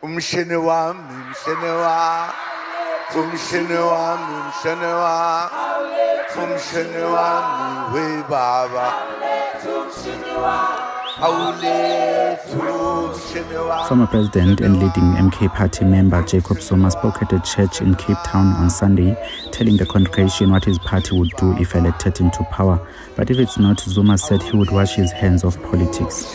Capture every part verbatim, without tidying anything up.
umshini wami umshini wami umshini wami umshini wami umshini wami we baba Former President and leading M K Party member Jacob Zuma spoke at a church in Cape Town on Sunday, telling the congregation what his party would do if elected into power. But if it's not, Zuma said he would wash his hands of politics.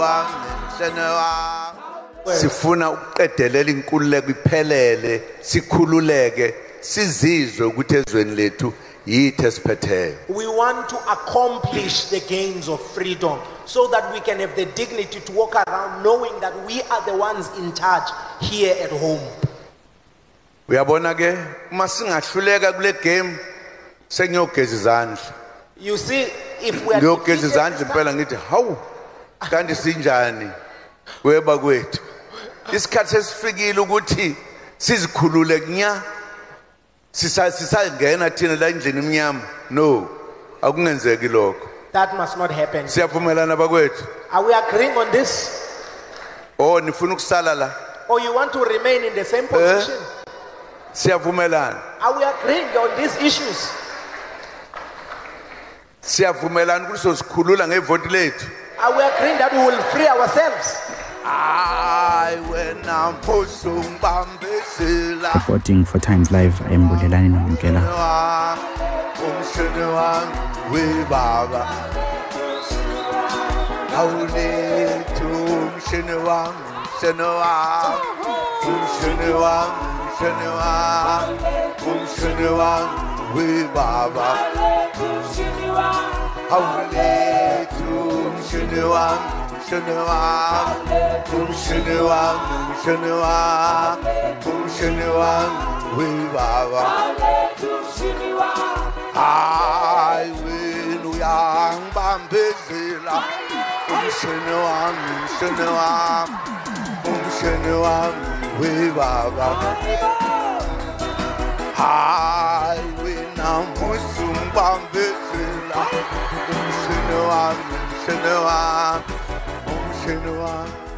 Sifuna ukuqedelela inkululeko iphelele sikhululeke sizizwe ukuthi ezweni lethu yithi esiphetheyo. We want to accomplish the gains of freedom so that we can have the dignity to walk around knowing that we are the ones in charge here at home. Uyabona ke uma singahluleka kule game sengiyogeza izandla. You see, if we are ngiyogeza izandla impela ngithi hawu kanti sinjani weba kwethu isikhathi sesifikile ukuthi sizikhulule nya sisangena thina la endlini emnyama. No, akungenzeki lokho. That must not happen. Siyavumelana bakwethu? Are we agreeing on this? Oh, nifuna ukusala la? Or you want to remain in the same position? Siyavumelana. Are we agreeing on these issues? Siyavumelana ukuthi sosikhulula ngevoti lethu. Are we agreeing that we will free ourselves? Reporting for Times Live, I am Bulelani Nomkela. Umshiniwa, umshiniwa, umshiniwa, umshiniwa, we baba. Ay, we uyang bambezela. Umshiniwa, umshiniwa, umshiniwa, we baba. Ay, we namusum bambezela. Umshiniwa, umshiniwa. Umshiniwa